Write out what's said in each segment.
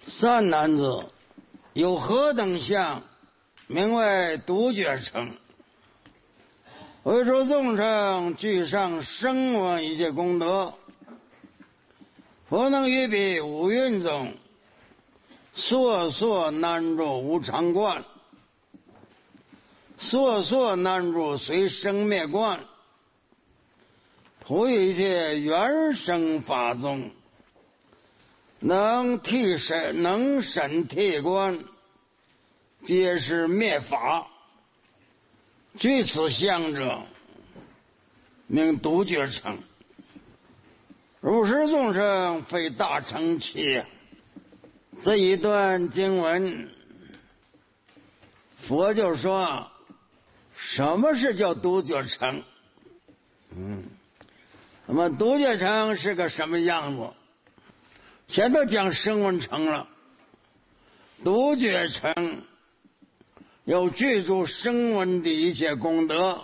三男子有何等相，名为独觉乘。为诸众生具上声闻一切功德，佛能于彼五蕴中，烁烁难住无常观，烁烁难住随生灭观，普一切原生法中，能审替观，皆是灭法。具此相者，名独觉乘。如是众生非大乘期。这一段经文，佛就说什么是叫独觉乘？那么独觉乘是个什么样子？前头讲声闻乘了，独觉乘有具足声闻的一切功德，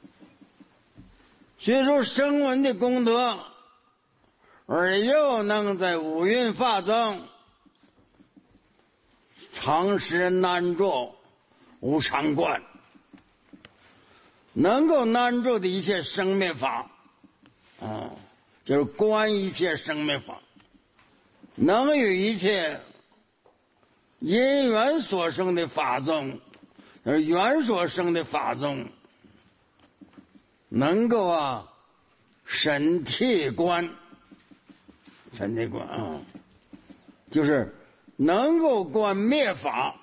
具足声闻的功德，而又能在五蕴法中常时难住无常观，能够难住的一切生灭法，就是观一切生灭法，能与一切因缘所生的法中，而缘所生的法中，能够审替观，审替观就是能够观灭法，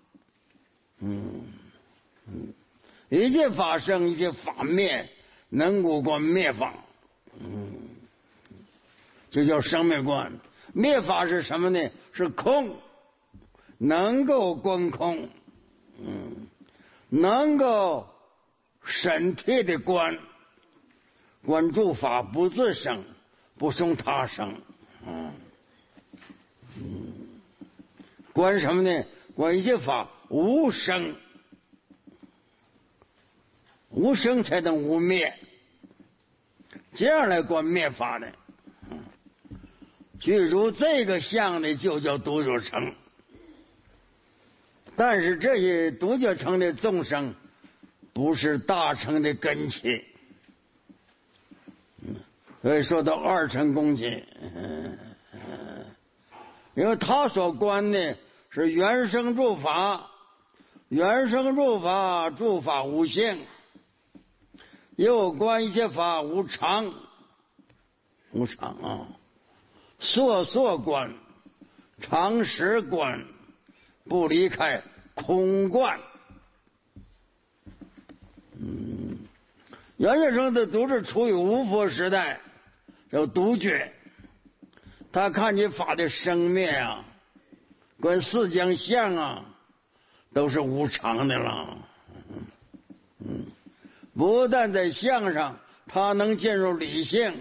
一切法生，一切法灭，能够观灭法，这叫生灭观。灭法是什么呢？是空，能够观空，能够审替的观，观诸法不自生，不生他生，观什么呢？观一切法无生，无生才能无灭，这样来观灭法的。具足这个相的就叫独觉乘。但是这些独觉乘的众生不是大乘的根器，所以说到二乘根器，因为他所观的是原生诸法，原生诸法，诸法无性，又观一切法无常，无常烁烁观，常时观，不离开空观。袁先生的都是处于无佛时代，有独觉，他看见法的生灭跟四将相都是无常的了。不但在相上，他能进入理性。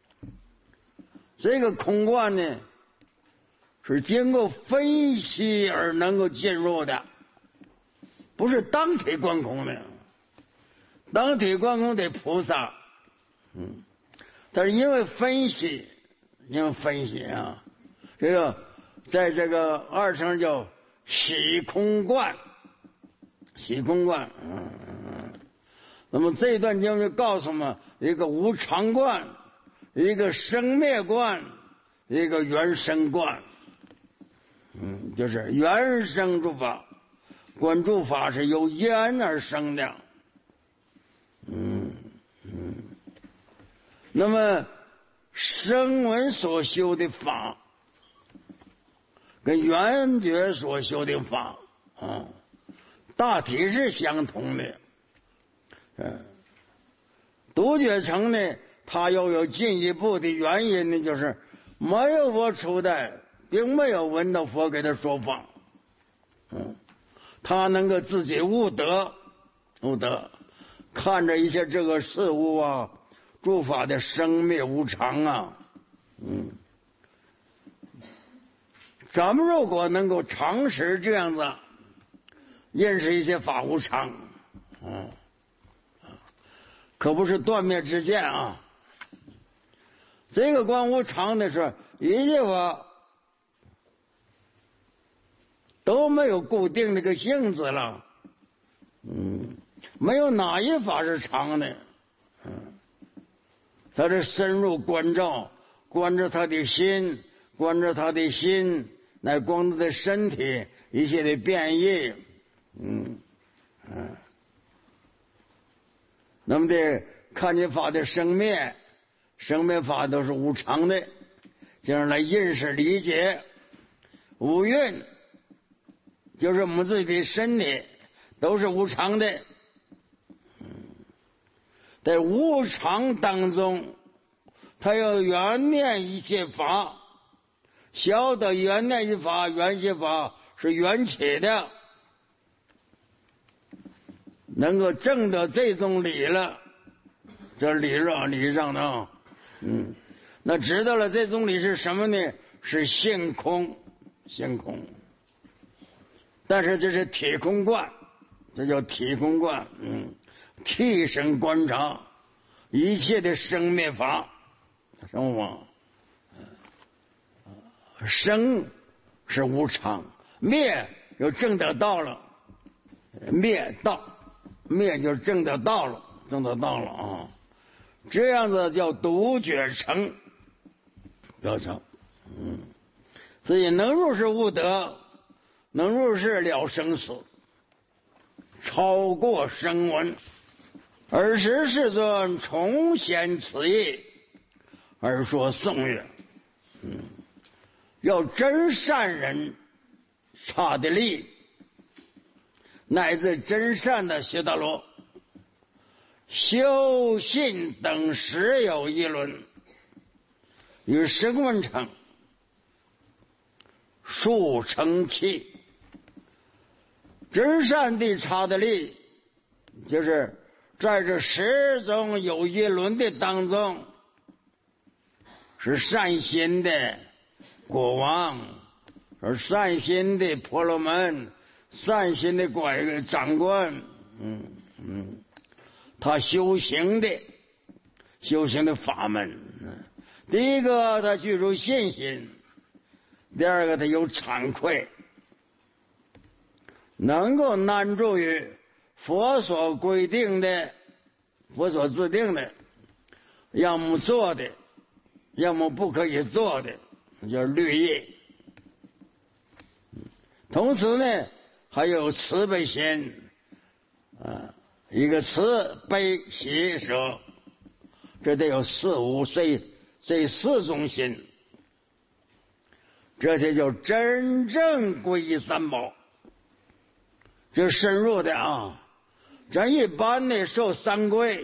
这个空观呢，是经过分析而能够进入的，不是当体观空的。当体观空得菩萨，但是因为分析这个在这个二乘叫喜空观，喜空观。那么这一段经就告诉我们一个无常观，一个生灭观，一个原生观。就是原生诸法，观诸法是由缘而生的。那么声闻所修的法跟缘觉所修的法大体是相同的。独觉乘呢，它又有进一步的原因呢，就是没有佛初代，并没有闻到佛给他说法，他能够自己悟得，看着一些这个事物诸法的生灭无常咱们如果能够常识这样子认识一些法无常，可不是断灭之见这个观无常的是一切法都没有固定那个性质了。没有哪一法是常的。他是深入关照，观着他的心，观着他的心，乃观他的身体一切的变异。那么的看见法的生灭，生灭法都是无常的，这样来认识理解。五蕴就是我们自己的身体都是无常的。在无常当中，他要缘念一切法，晓得缘念一法，缘一法是缘起的，能够证得这种理了，这理上的那知道了这种理是什么呢？是性空，性空。但是这是体空观，这叫体空观。替身观察一切的生灭法，生法，生是无常，灭就证得道了，灭就证得道了，啊！这样子叫独觉成，得成。所以能入是悟得，能入是了生死，超过声闻。尔时世尊重显此义，而说颂曰：要真善人差的力，乃至真善的悉达罗，修信等实有一论，与声闻乘数成器。真善的差的力，就是在这10种有一轮的当中，是善心的国王，而善心的婆罗门，善心的长官，他修行的法门。第一个，他具足信心；第二个，他有惭愧，能够难住于佛所规定的、佛所制定的，要么做的，要么不可以做的，叫律义。同时呢，还有慈悲心，一个慈悲喜舍，这得有这4种心，这些就真正皈依三宝。这深入的啊，咱一般的受三皈，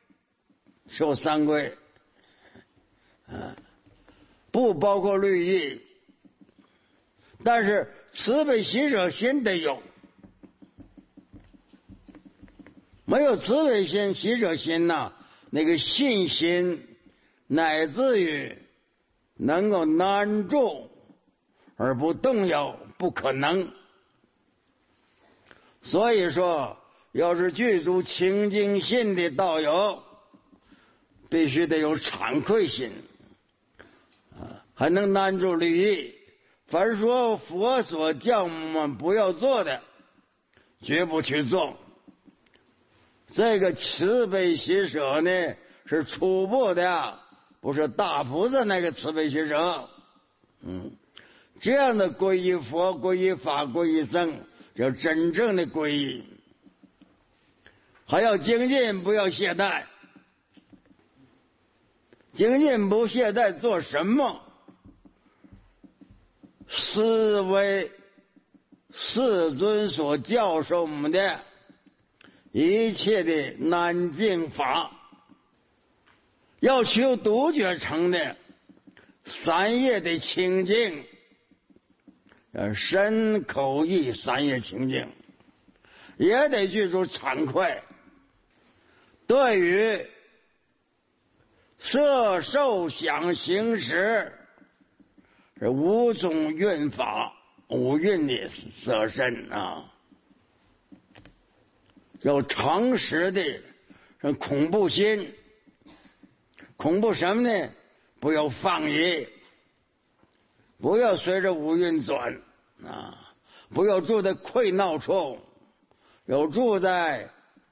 不包括律义，但是慈悲喜舍心得有，没有慈悲心、喜舍心呐，那个信心乃至于能够难住而不动摇，不可能。所以说，要是具足清净心的道友，必须得有惭愧心，还能难住律义。凡说佛所教我们不要做的，绝不去做。这个慈悲喜舍呢，是初步的，不是大菩萨那个慈悲喜舍。这样的皈依佛、皈依法、皈依僧，叫真正的皈依。还要精进，不要懈怠。精进不懈怠做什么？思维世尊所教授我们的一切的难净法，要求独觉成的3业的清净，身口意3业清净，也得具足惭愧。对于色受想行识是5种蕴法，5蕴的色身啊，有常识的恐怖心。恐怖什么呢？不要放逸，不要随着5蕴转啊， 不要住在溃闹处，要住在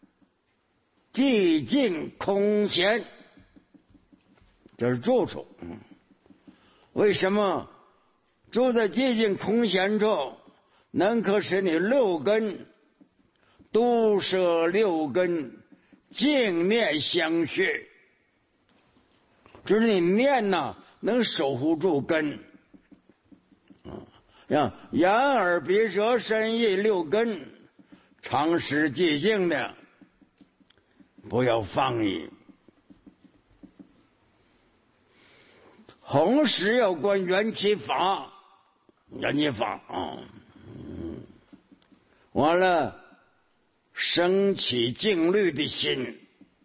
寂静空闲，这是住处。为什么住在寂静空闲处，能可使你六根毒摄六根净念相续，就是你念呐，能守护住根。像眼耳鼻舌身意六根，常时寂静的，不要放逸。同时要观缘起法，缘起法完了升起静虑的心，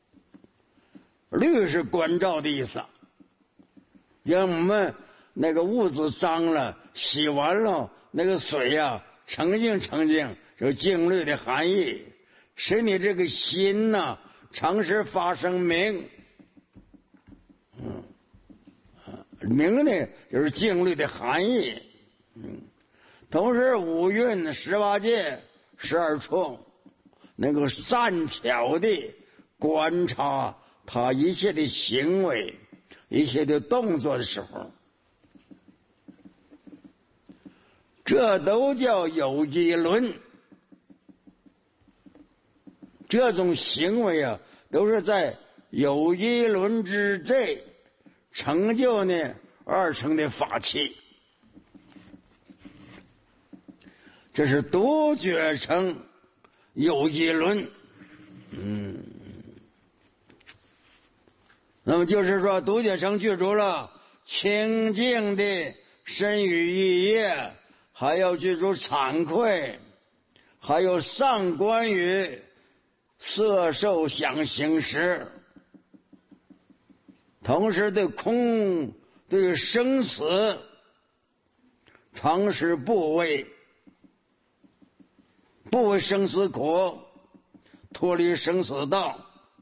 虑是关照的意思。像我们那个屋子脏了，洗完了那个水呀，澄净澄净，有静虑的含义，使你这个心呐，常时发生明。明呢，就是静虑的含义。同时五蕴18界12处，能够善巧的观察他一切的行为、一切的动作的时候，这都叫有机论。这种行为啊，都是在有机论之内成就呢二乘的法器。这是独觉乘有机论。那么就是说，独觉乘具足了清净的身语意业，还要具足惭愧，还有上观于色受想行识，同时对空对生死常时不畏生死苦，脱离生死道，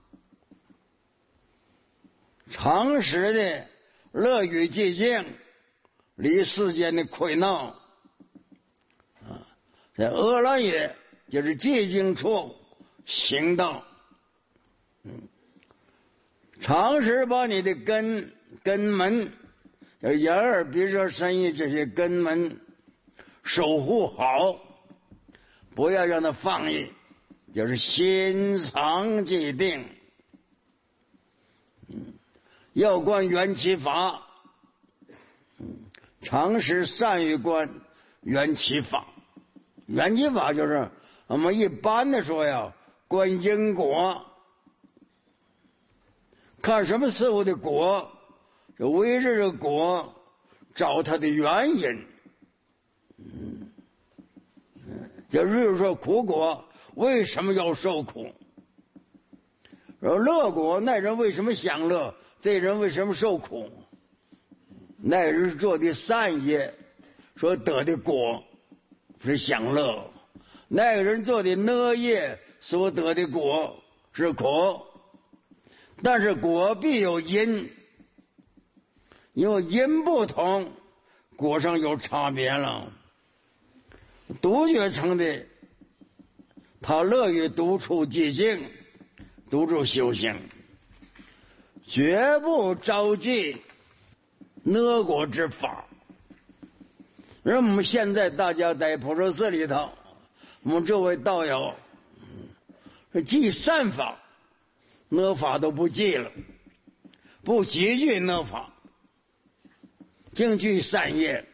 常时的乐于寂静，离世间的溃闹。在阿赖耶就是寂静处行道，常时把你的根门，眼耳鼻舌身意这些根门守护好，不要让它放逸，就是心常寂定。要观缘起法，常时善于观缘起法。缘起法就是我们一般的说呀，观因果，看什么事物的果，就围着这果找它的原因。就比如说苦果为什么要受苦，乐果那人为什么享乐，这人为什么受苦，那人做的善业所得的果是享乐，那个人做的恶业所得的果是苦。但是果必有因，因为因不同，果上有差别了。独觉乘的他乐于独处寂静，独处修行，绝不着急恶果之法。而我们现在大家在普陀寺里头，我们这位道友记善法，恶法都不记了，不积聚恶法，净具善业。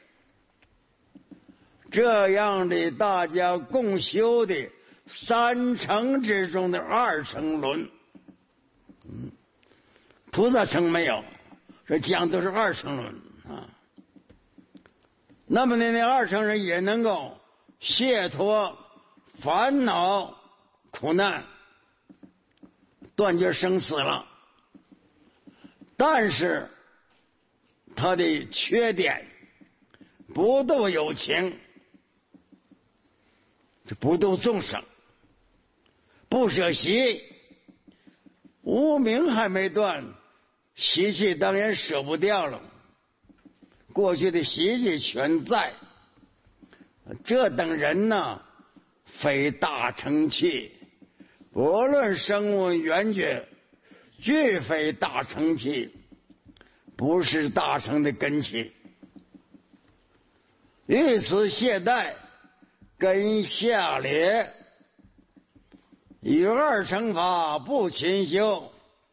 这样的大家共修的三乘之中的二乘论，菩萨乘没有，这讲都是二乘论啊。那么那二乘人也能够解脱烦恼苦难，断绝生死了。但是他的缺点，不度有情，不度众生，不舍习，无明还没断，习气当然舍不掉了。过去的习气全在， 这等人呢，非大乘器，不论声闻缘觉，俱非大乘器，不是大乘的根器。于此懈怠，根下劣，与二乘法不勤修，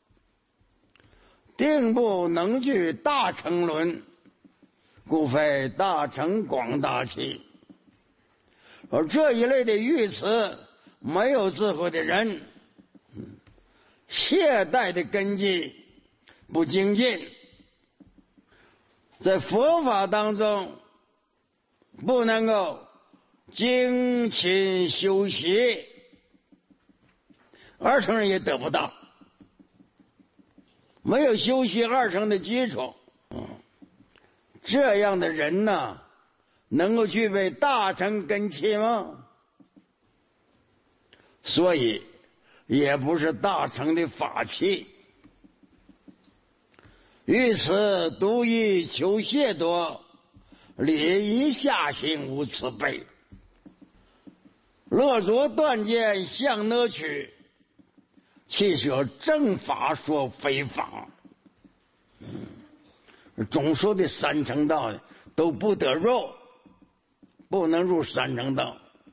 定不能具大乘轮，故非大乘广大器。而这一类的语词，没有智慧的人，懈怠的根基不精进，在佛法当中不能够精勤修习，二乘人也得不到，没有修习二乘的基础，这样的人呢，能够具备大乘根器吗？所以也不是大乘的法器。于此独以求解脱，理以下行无慈悲。乐着断见向那取，弃舍正法说非法。总说的三乘道都不得入，不能入三乘道。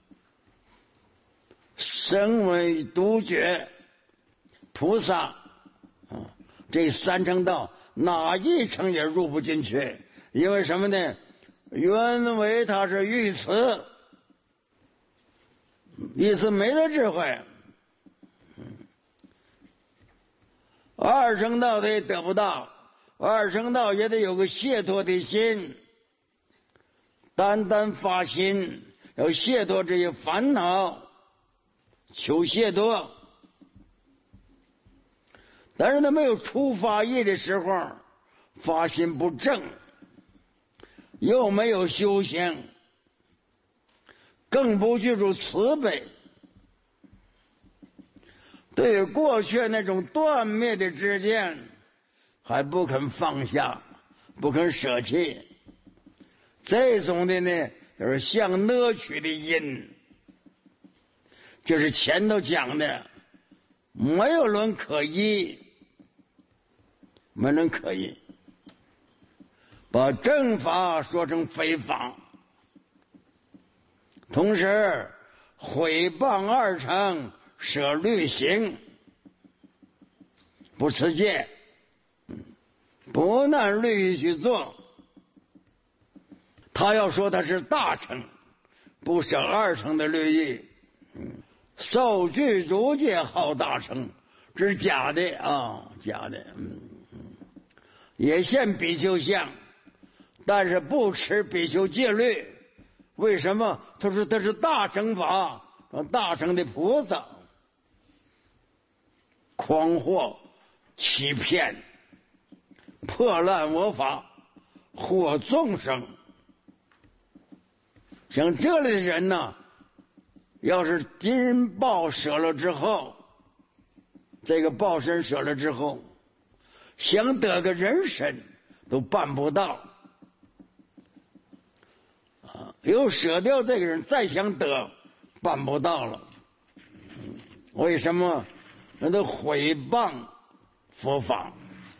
声闻独觉菩萨这三乘道哪一乘也入不进去，因为什么呢？原为它是语词，意思没得智慧。二乘道他也得不到，二乘道也得有个解脱的心，单单发心要解脱这些烦恼，求解脱。但是他没有出发意的时候，发心不正，又没有修行，更不具足慈悲，对过去那种断灭的知见还不肯放下，不肯舍弃，这种的呢，就是向那取的因，就是前头讲的没有人可依，没人可依，把正法说成非法，同时毁谤二乘，舍律行，不持戒，不按律仪去做。他要说他是大乘，不舍二乘的律仪，受具足戒好大乘，这是假的啊，假的。也现比丘相，但是不持比丘戒律。为什么？他说他是大乘法，大乘的菩萨，诳惑、欺骗、破烂我法，惑众生。像这类的人呢，要是金报舍了之后，这个报身舍了之后，想得个人身都办不到又舍掉这个人，再想得办不到了。为什么？那都毁谤佛法，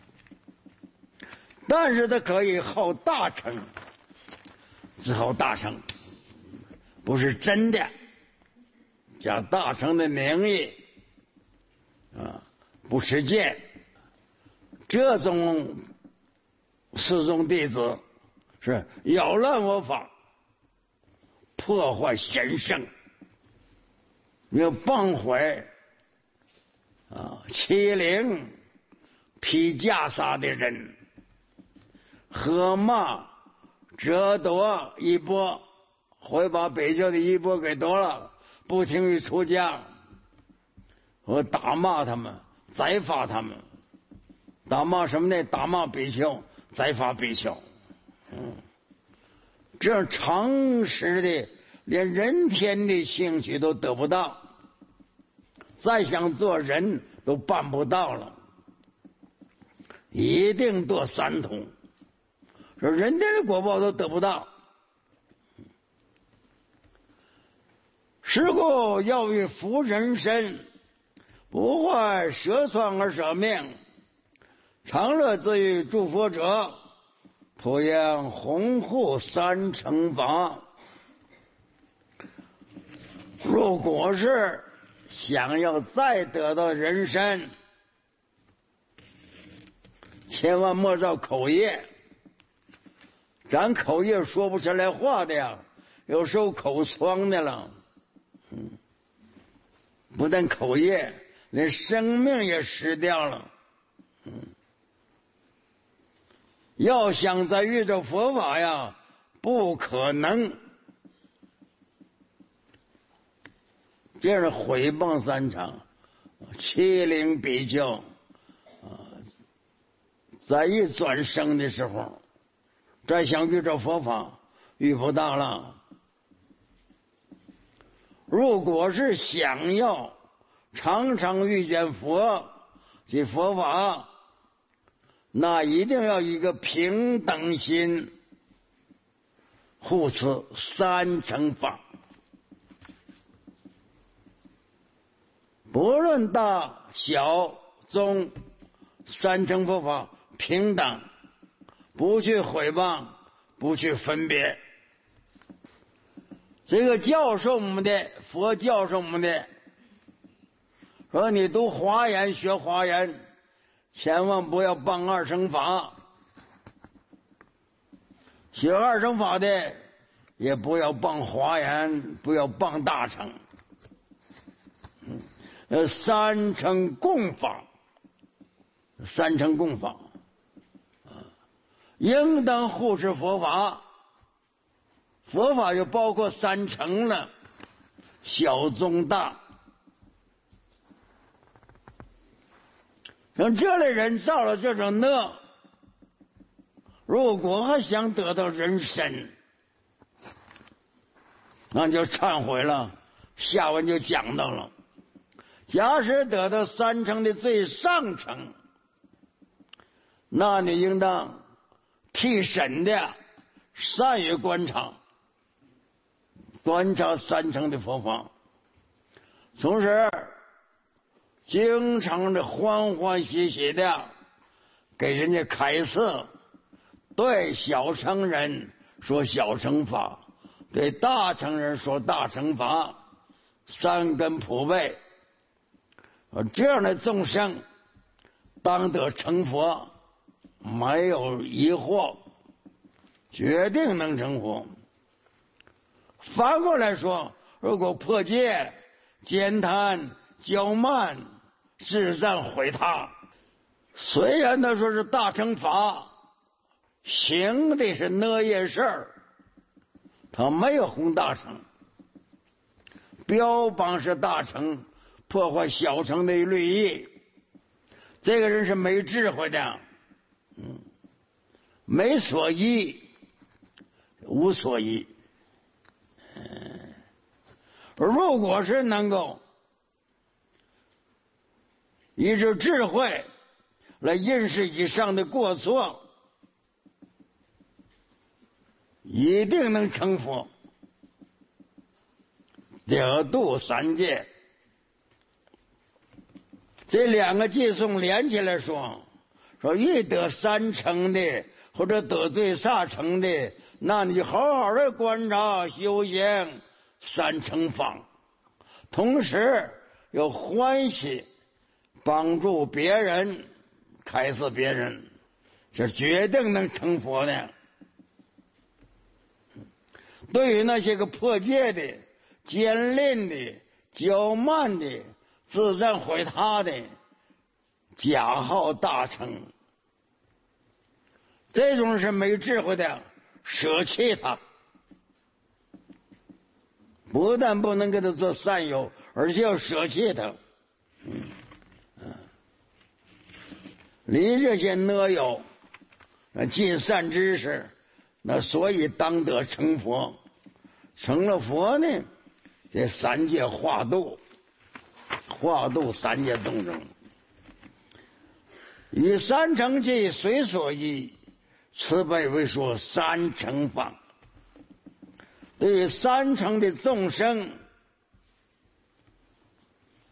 但是他可以好大乘，自好大乘，不是真的，假大乘的名义不持戒。这种四众弟子是扰乱我法，破坏神圣，要谤毁欺凌披袈裟的人，喝骂折夺衣钵，会把比丘的衣钵给夺了，不听于出家，我打骂他们，宰罚他们。打骂什么呢？打骂比丘，宰罚比丘。这样常识的连人天的兴趣都得不到，再想做人都办不到了，一定堕三途，说人天的果报都得不到。 是故要于夫人身，不坏舍传而舍命，常乐自于诸佛者，普应弘护三乘法。如果是想要再得到人身，千万莫造口业。咱口业说不出来话的呀，有时候口疮的了。不但口业，连生命也失掉了。要想再遇着佛法呀，不可能。这是毁谤三乘，欺凌比较。在一转生的时候，再想遇着佛法，遇不到了。如果是想要常常遇见佛及佛法，那一定要一个平等心，护持三乘法。不论大小中，三乘佛法平等，不去毁谤，不去分别。这个教授我们的佛教授我们的说，你读华严学华严，千万不要谤二乘法。学二乘法的也不要谤华严，不要谤大乘。三乘共法，三乘共法，应当护持佛法。佛法就包括三乘了，小中大。像这类人造了这种恶，如果还想得到人身，那就忏悔了。下文就讲到了，假使得到三乘的最上乘，那你应当替身的善于观察三乘的佛法，同时经常的欢欢喜喜的给人家开示，对小乘人说小乘法，对大乘人说大乘法，三根普被。这样的众生当得成佛，没有疑惑，决定能成佛。反过来说，如果破戒、慳贪、骄慢、自赞毁他，虽然他说是大乘法，行的是那业事儿，他没有弘大乘，标榜是大乘，破坏小乘的律仪。这个人是没智慧的，没所依，无所依。如果是能够依着智慧来认识以上的过错，一定能成佛，得度三界。这两个偈颂连起来说，遇得三乘的或者得罪下乘的，那你好好的观察修行三乘法，同时又欢喜帮助别人，开示别人，这决定能成佛的。对于那些个破戒的、坚吝的、骄慢的、自赞毁他的、假号大乘，这种是没智慧的，舍弃他。不但不能给他做善友，而且要舍弃他。离这些恶友，尽善知识，那所以当得成佛。成了佛呢，这三界化度三界众生。以三乘计随所依，此辈为说三乘法。对于三乘的众生，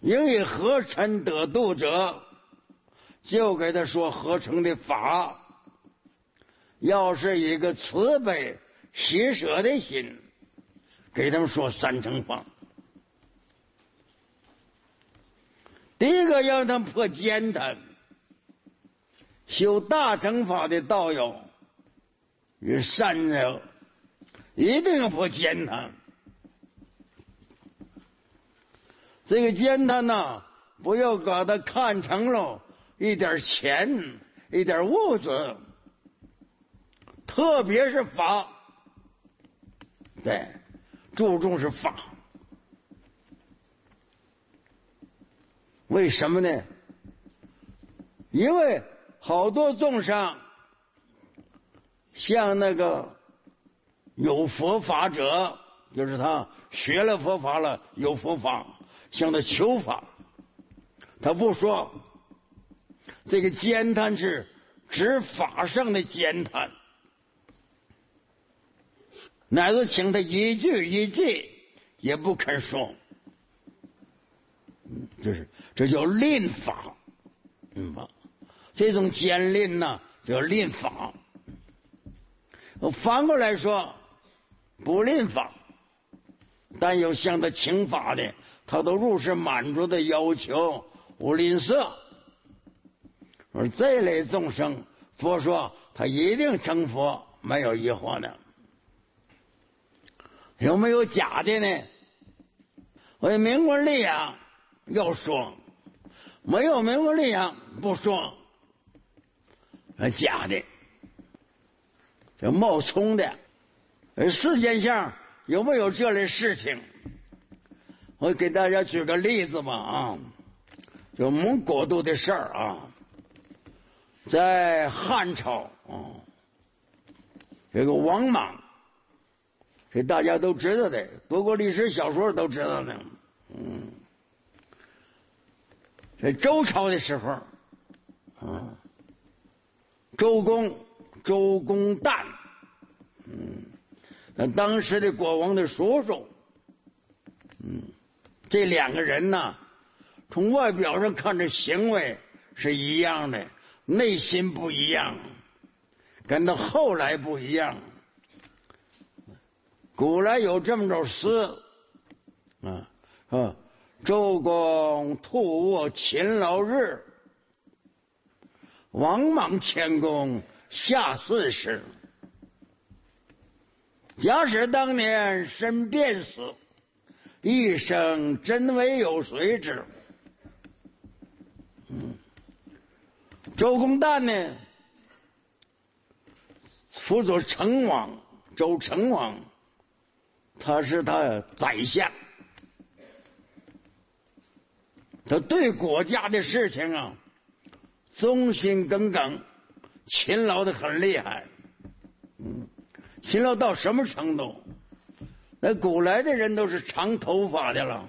应以合尘得度者，就给他说合成的法。要是一个慈悲喜舍的心，给他们说三乘法。第一个让他们破坚贪，修大乘法的道友与善者一定要破坚贪。这个坚贪呢，不要把它看成了一点钱一点物质，特别是法，对，注重是法。为什么呢？因为好多众生像那个有佛法者，就是他学了佛法了，有佛法，向他求法，他不说这个坚贪是指法上的坚贪，乃至请他一句一句也不肯说，这叫吝法，这种坚吝呢叫吝法。反过来说，不吝法，但有向他请法的，他都如实满足的要求，无吝啬。而这类众生，佛说他一定成佛，没有疑惑的。有没有假的呢？为名闻利养要说，没有名闻利养不说，假的，这冒充的。世间上有没有这类事情？我给大家举个例子吧就蒙古度的事儿在汉朝这个王莽，这大家都知道的，读过历史小说都知道的。这周朝的时候周公旦当时的国王的叔叔这两个人呢，从外表上看着行为是一样的，内心不一样，跟到后来不一样。古来有这么首诗周公吐沃勤劳日，王莽谦恭下四时。假使当年身便死，一生真为有谁知？周公旦呢，辅佐成王，周成王，他是他宰相，他对国家的事情忠心耿耿，勤劳的很厉害。勤劳到什么程度？那古来的人都是长头发的了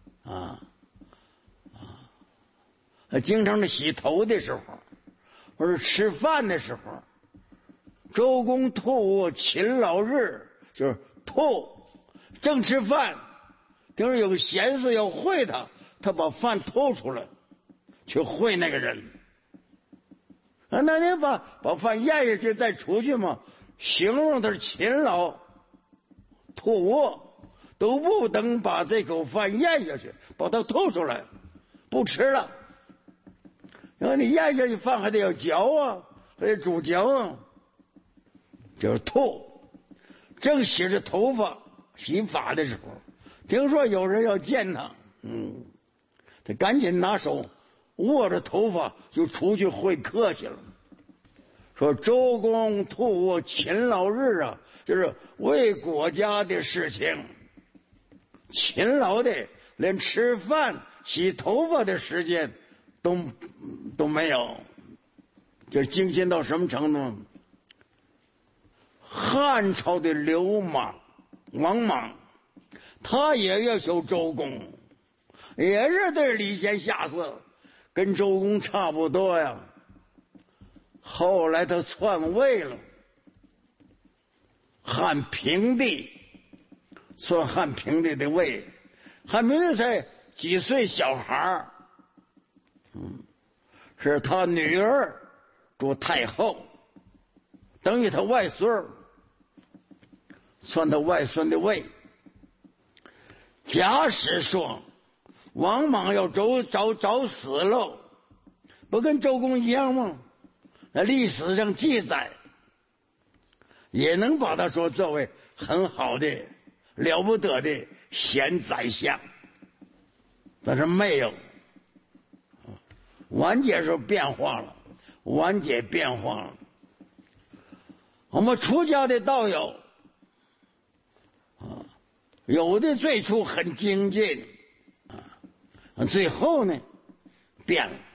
经常的洗头的时候，或者吃饭的时候，周公吐沃勤劳日，就是吐，正吃饭，听说有个闲事要会他把饭吐出来，去会那个人。那你把饭咽下去再出去嘛？形容他是勤劳吐沃，都不等把这口饭咽下去，把它吐出来，不吃了。然后你咽下去饭还得要嚼还得煮嚼就是吐。正洗着头发洗发的时候，听说有人要见他，他赶紧拿手握着头发就出去会客去了。说周公吐沃勤劳日就是为国家的事情勤劳的，连吃饭洗头发的时间都没有。这精心到什么程度？汉朝的流氓王莽，他也要求周公，也是对礼贤下士，跟周公差不多呀。后来他篡位了，汉平帝篡汉平帝的位，汉平帝才几岁小孩是他女儿做太后，等于他外孙，算他外孙的位。假使说王莽要找死喽，不跟周公一样吗？那历史上记载也能把他说作为很好的了不得的贤宰相，但是没有。完结时候变化了，完结变化了。我们出家的道友有的最初很精进最后呢变了。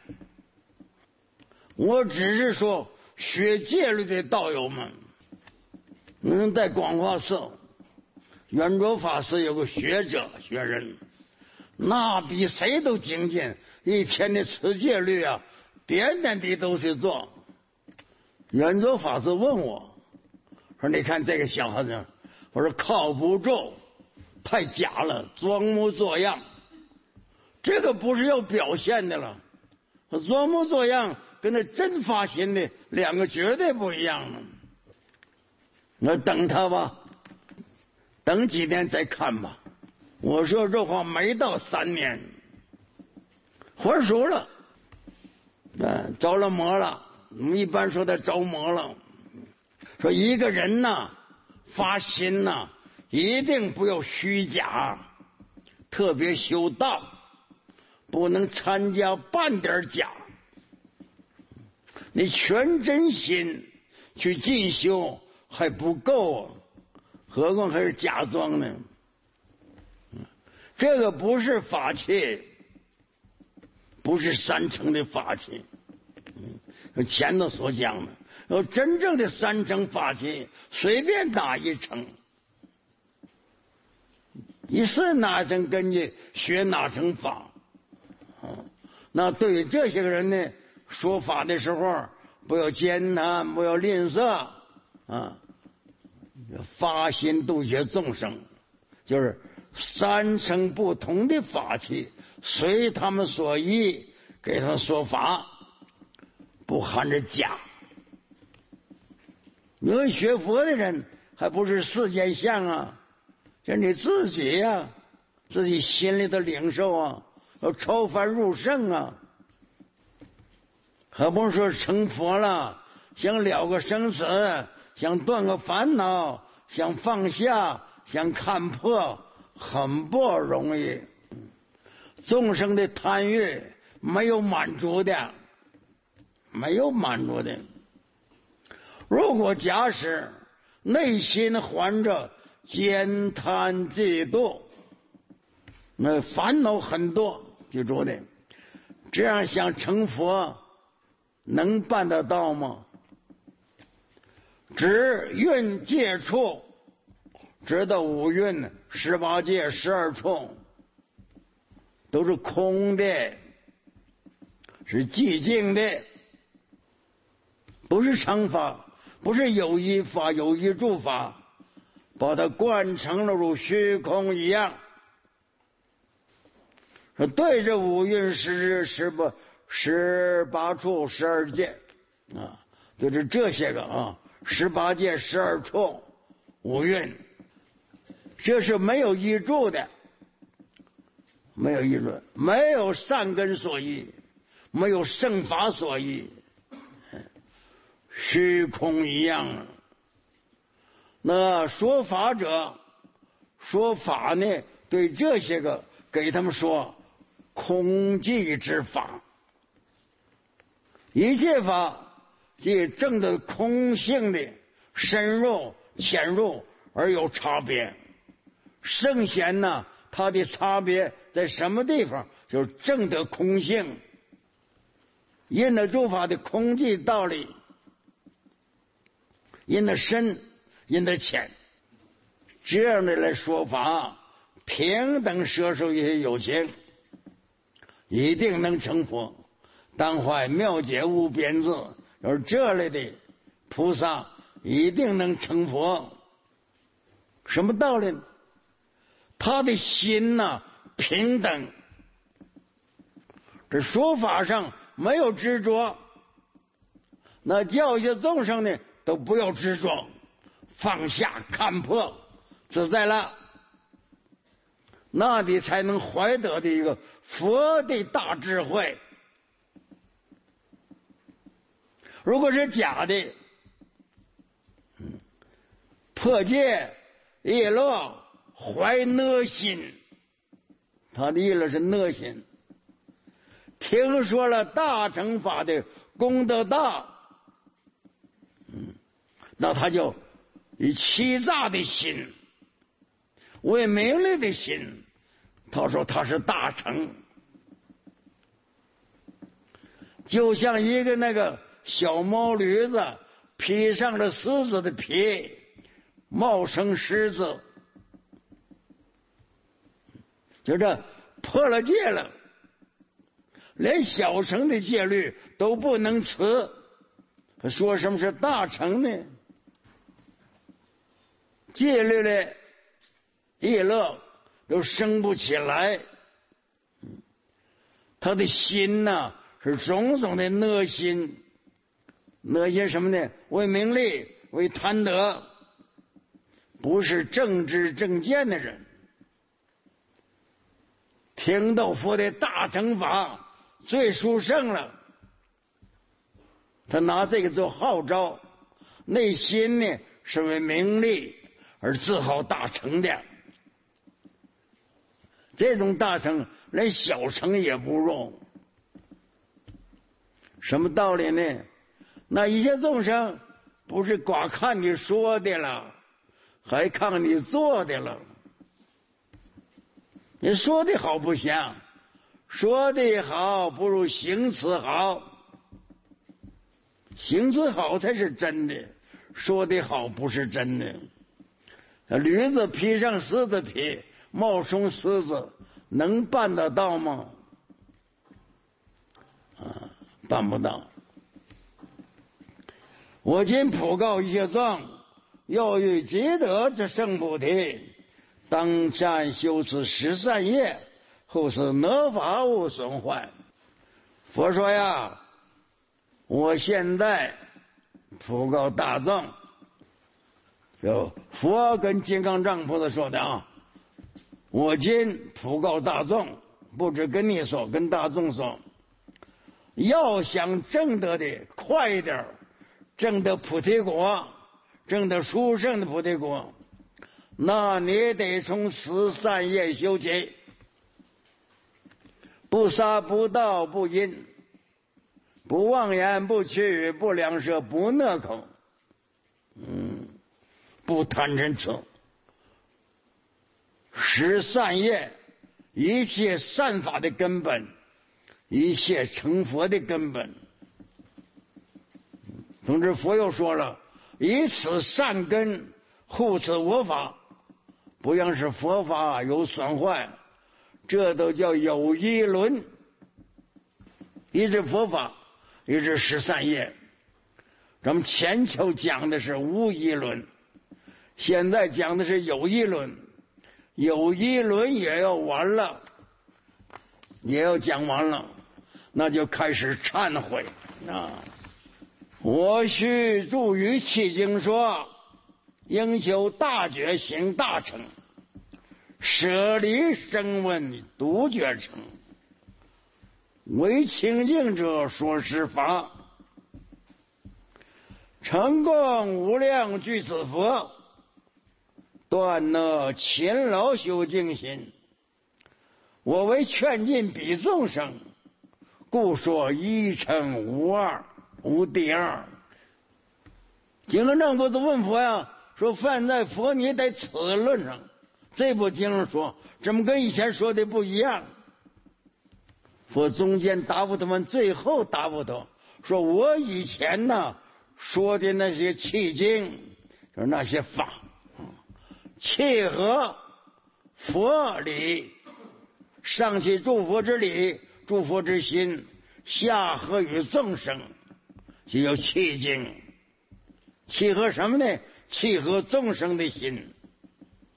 我只是说学戒律的道友们，在广化寺圆桌法师有个学人，那比谁都精进，一天的持戒律点点滴都是做。圆桌法师问我说：“你看这个小孩子。”我说：“靠不住，太假了，装模作样。这个不是要表现的了，装模作样跟那真发心的两个绝对不一样了。那等他吧，等几年再看吧。”我说这话没到3年，还熟了，着了魔了。我们一般说他着魔了。说一个人呐，发心呐，一定不要虚假，特别修道，不能参加半点假。你全真心去进修还不够何况还是假装呢？这个不是法器，不是3乘的法器。前头所讲的，要真正的3乘法器，随便哪一乘，你是哪乘根据学哪乘法。那对于这些个人呢，说法的时候不要艰难，不要吝啬发心度些众生，就是3乘不同的法器，随他们所依给他们说法，不含着假。因为学佛的人还不是世间相就是你自己自己心里的领受要超凡入圣何不说成佛了，想了个生死，想断个烦恼，想放下，想看破，很不容易。众生的贪欲没有满足的，没有满足的。如果假使内心怀着奸贪嫉妒，那烦恼很多，记住的，这样想成佛能办得到吗？只蕴戒处，直到5蕴18戒12处都是空的，是寂静的，不是常法，不是有依法有依诸法，把它贯成了如虚空一样。对着5蕴18处12戒就是这些个18戒12处5蕴，这是没有依助的，没有依助，没有善根所依，没有圣法所依，虚空一样。那说法者说法呢，对这些个给他们说空寂之法，一切法即证得空性的深入浅入而有差别。圣贤呢，它的差别在什么地方？就是证得空性，因得诸法的空寂道理，因得深，因得浅，这样的来说法，平等摄受一些有情，一定能成佛。当怀妙解无边智，而这类的菩萨一定能成佛。什么道理呢？他的心平等， 这说法上没有执着，那教下众生呢都不要执着，放下看破自在了，那你才能怀得的一个佛的大智慧。如果是假的，破戒业乐怀恶心，他的意思是恶心。听说了大乘法的功德大，那他就以欺诈的心，为名利的心，他说他是大乘。就像一个那个小毛驴子披上了狮子的皮，冒生狮子，就这破了戒了，连小乘的戒律都不能持，说什么是大乘呢？戒律的业乐都生不起来，他的心呐是种种的恶心，恶心什么呢？为名利，为贪得，不是正知正见的人。听到佛的大乘法最殊胜了，他拿这个做号召，内心呢是为名利而自豪大乘的。这种大乘连小乘也不如。什么道理呢？那一切众生不是光看你说的了，还看你做的了。你说的好不像，说的好不如行词好，行词好才是真的，说的好不是真的。驴子披上狮子皮，冒充狮子，能办得到吗？办不到。我今普告一切众，要欲积德之圣菩提，当善修此十善业，后是得法无损坏。佛说呀，我现在普告大众，有佛跟金刚藏菩萨说的啊，我今普告大众，不止跟你说，跟大众说，要想证得的快一点，证得菩提果，证得殊胜的菩提果，那你得从十善业修起。不杀不盗不淫，不妄言不绮语不两舌不讷口，不贪嗔痴。十善业，一切善法的根本，一切成佛的根本。总之佛又说了，以此善根护持我法，不让是佛法有损坏，这都叫有依轮。一是佛法，一是十善业。咱们前头讲的是无依轮，现在讲的是有依轮。有依轮也要完了，也要讲完了，那就开始忏悔啊！我须著于契经说，应求大觉行大成，舍离声闻独觉成，为清净者说是法，成功无量具此佛，断那勤劳修净心。我为劝进彼众生，故说一乘无二，无第二。金刚藏菩萨问佛呀，说犯在佛你在此论上，这部经上说怎么跟以前说的不一样？佛中间答复他们，最后答复他说，我以前呢说的那些契经，就是那些法，契合佛理，上去诸佛之理，诸佛之心，下合于众生，就叫契经。契合什么呢？契合众生的心。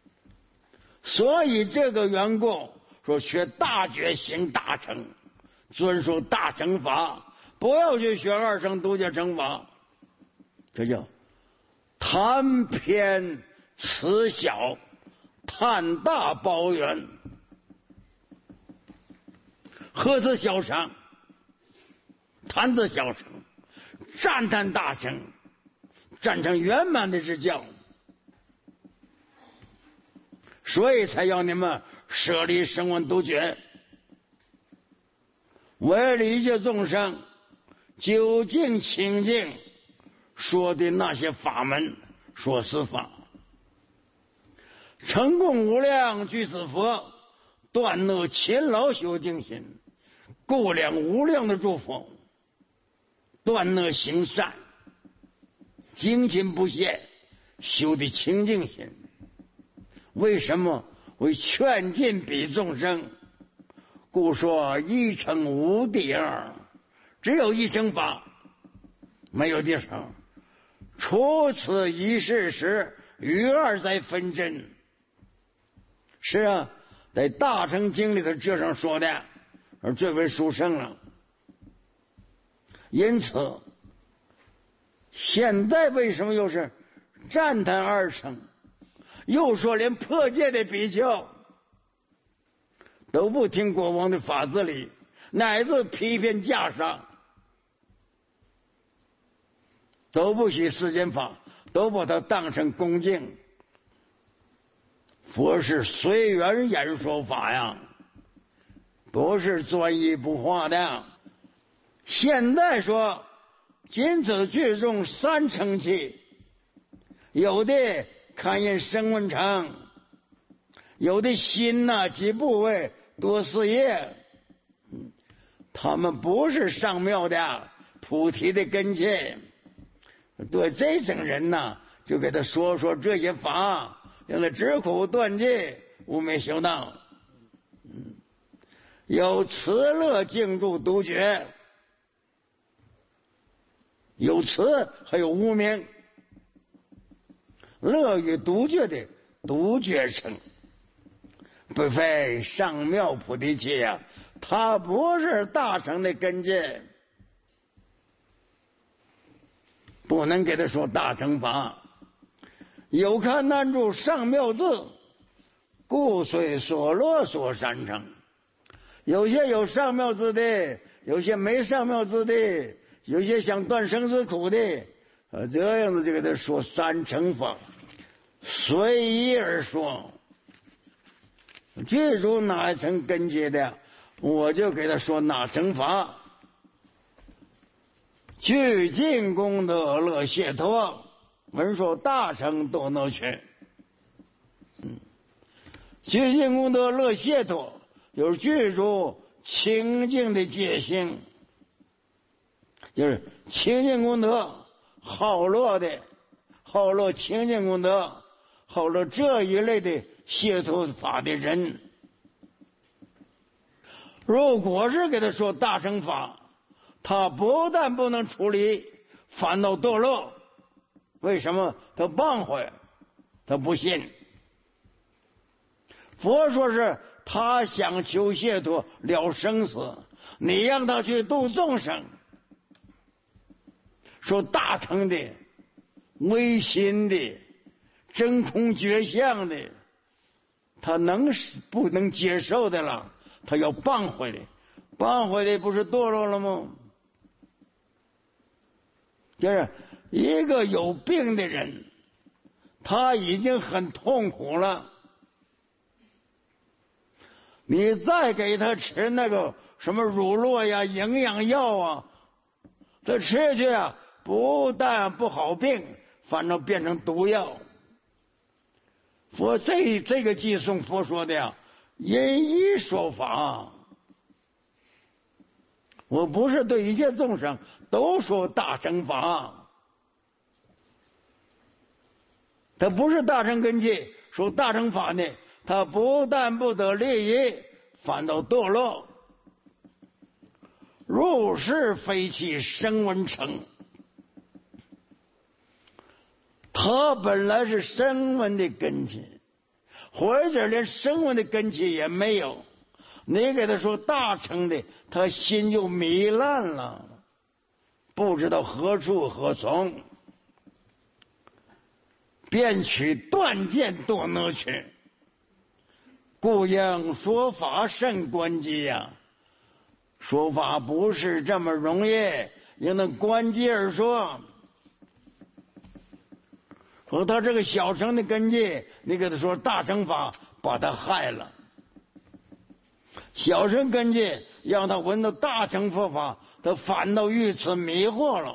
所以这个缘故说学大觉行大成， 遵守大乘法，不要去学二乘独觉乘法，这叫贪偏慈小，贪大包圆。何此小乘？贪自小乘，赞叹大乘，赞成圆满的之教，所以才要你们舍离声闻独觉，为了一切众生究竟清净说的那些法门，说是法。成功无量具子佛，断恶勤劳修净心，供量无量的诸佛，断恶行善，精勤不懈，修的清净心。为什么？为劝进彼众生，故说一乘无第二，只有一乘法，没有第二。除此一事时，余二在分真。是啊，在大乘经里头这样说的，而最为殊胜了。因此现在为什么又是赞叹二乘，又说连破戒的比丘都不听国王的法子里，乃至批评袈裟，都不许世间法，都把它当成恭敬。佛是随缘演说法呀，不是专一不化的。现在说仅此句中三乘气，有的看见声闻乘，有的心呐及部位多事业，他们不是上庙的菩提的根器。对这种人呐，就给他说说这些法，让他止苦断戒，无昧修道。有慈乐静住独觉，有慈还有无明，乐于独觉的独觉乘，不非上妙菩提器呀，它不是大乘的根基，不能给他说大乘法。有看难住上妙字，故虽所罗所三乘。有些有上妙字的，有些没上妙字的，有些想断生死苦的，这样子就给他说三乘法，随意而说。记住哪一层根基的，我就给他说哪乘法。具尽功德乐解脱，文说大乘都能学。具尽功德乐解脱，就是具足清净的戒心，就是清净功德好乐的，好乐清净功德，好乐这一类的解脱法的人。如果是给他说大乘法，他不但不能处理烦恼堕落，为什么？他谤悔，他不信。佛说是他想求解脱了生死，你让他去度众生。说大乘的、唯心的、真空觉相的，他不能接受的了，他要谤悔的。谤悔的不是堕落了吗？就是一个有病的人，他已经很痛苦了，你再给他吃那个什么乳酪呀、营养药啊，他吃下去啊，不但不好病，反正变成毒药。佛这个偈颂佛说的呀，因一说法。我不是对一切众生都说大乘法，他不是大乘根器，说大乘法呢，他不但不得利益，反倒堕落。入世非其声闻乘，他本来是声闻的根器，或者连声闻的根器也没有， 你给他说大乘的，他心就糜烂了，不知道何处何从，便取断剑夺能去。故应说法甚关机呀，说法不是这么容易，应当关机而说。说他这个小乘的根基，你给他说大乘法，把他害了。小乘根基让他闻到大乘佛法，他反倒遇此迷惑了。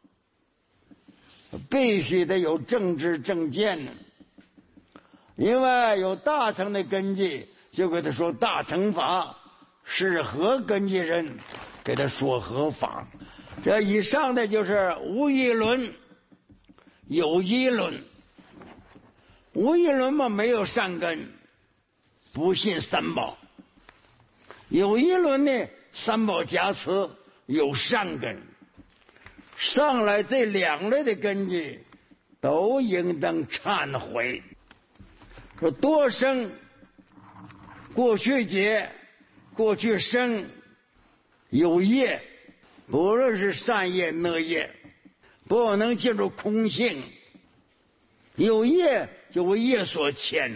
必须得有正知正见呢，因为有大乘的根基，就给他说大乘法，是何根基人，给他说何法。这以上的就是无一论，有一论。无一论嘛，没有善根，不信三宝；有一论呢，三宝加持，有善根。上来这两类的根基都应当忏悔。说多生过去劫、过去生有业，不论是善业恶业，不能进入空性。有业就为业所牵，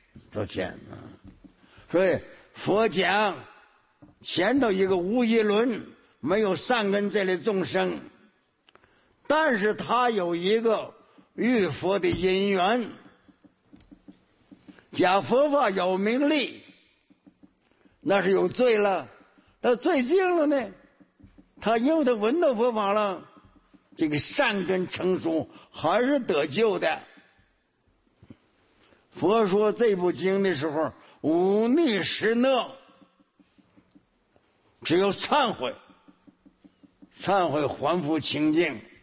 所以佛讲前头一个无一论，没有善根这类众生，但是他有一个遇佛的因缘，讲佛法有名利，那是有罪了。他罪尽了呢，他因为他闻到佛法了，这个善根成熟，还是得救的。佛说这部经的时候，忤逆十恶，只有忏悔，还复清净。